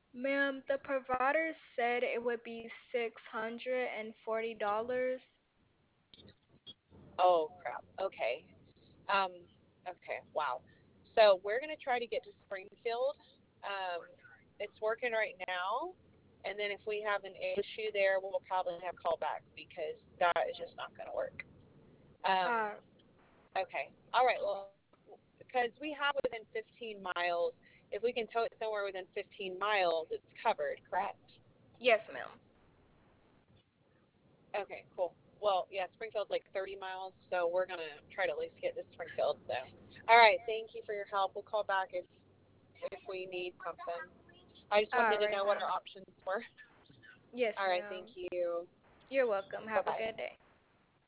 Ma'am, the provider said it would be $640. Oh crap. Okay. Um, okay. Wow. So we're gonna try to get to Springfield. Um, it's working right now, and then if we have an issue there, we'll probably have to call back because that is just not gonna work. Um, Uh, okay. All right. Well, because we have within 15 miles, if we can tow it somewhere within 15 miles, it's covered. Correct. yes, ma'am. Okay, cool. Well, yeah, Springfield's like 30 miles, so we're gonna try to at least get to Springfield. So, all right, thank you for your help. We'll call back if we need something. I just wanted All to right, know what our ma'am. options were. Yes, All right, ma'am. thank you. You're welcome. Bye Have a bye. good day.